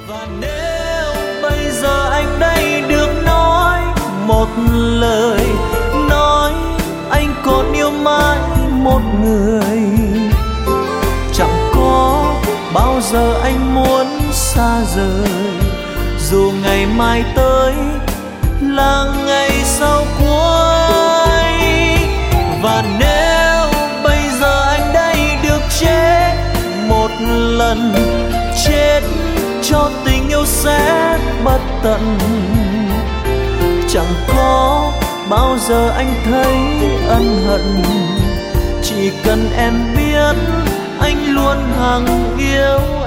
Và nếu bây giờ anh đây được nói một lời, nói anh còn yêu mãi một người, chẳng có bao giờ anh muốn xa rời, dù ngày mai tới là ngày sau cuối. Và nếu bây giờ anh đây được chết một lần, chết cho tình yêu sẽ bất tận, chẳng có bao giờ anh thấy ân hận, chỉ cần em biết anh luôn hằng yêu